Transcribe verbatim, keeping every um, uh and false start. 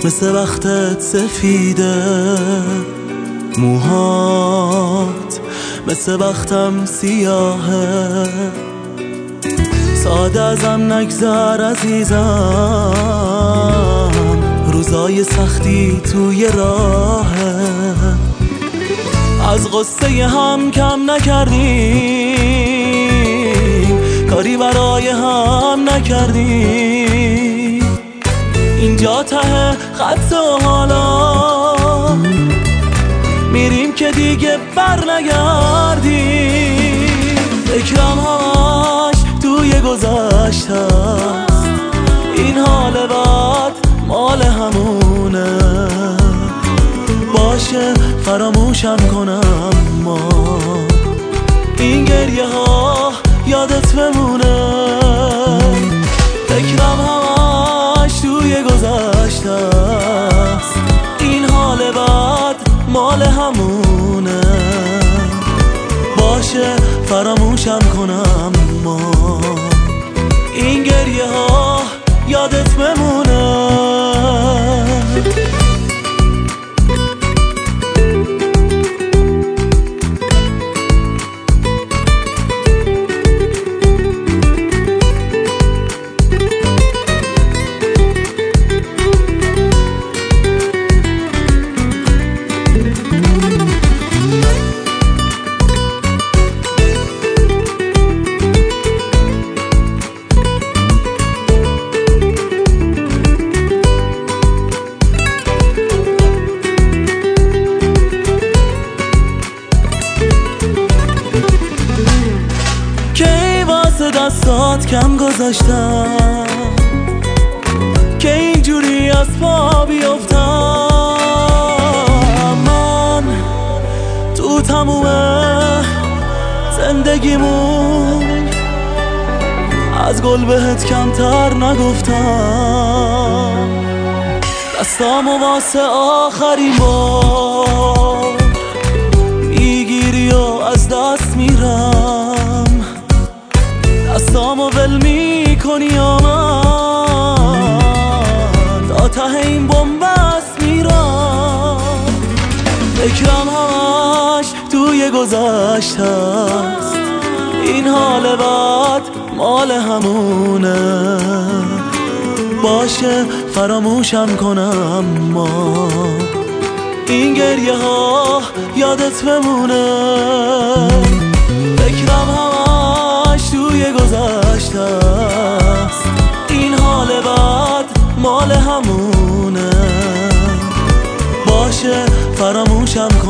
مثل وقتت سفیده، موهات مثل وقتم سیاهه. ساده ازم نگذر عزیزم، روزای سختی توی راهه. از غصه هم کم نکردیم، کاری برای هم نکردیم. اینجا ته خط و حالا میریم که دیگه بر نگردیم. فکرم همش توی گذشته است، این حال بد مال همونه. باشه فراموشم کنم، ما این گریه ها یادت بمونه. فکرم همش توی گذشته است، این حال بد مال همونه. باشه فراموشم کنم، ما این گریه ها یادت بمونه. دستات کم گذاشتم که اینجوری از پا بیفتم. من تو تموم زندگیمون از گل بهت کمتر نگفتم. دستامو واسه آخرین بار میگیری و از دست میرم. دستامو ول میکنی یا من تا ته این بنبست میرم. فکرم همش توی گذشته است، این حال بد مال همونه. باشه فراموشم کنم، ما این گریه ها یادت بمونه. فکرم همش توی گذشته است، این حال بد مال همونه. باشه فراموشم کن.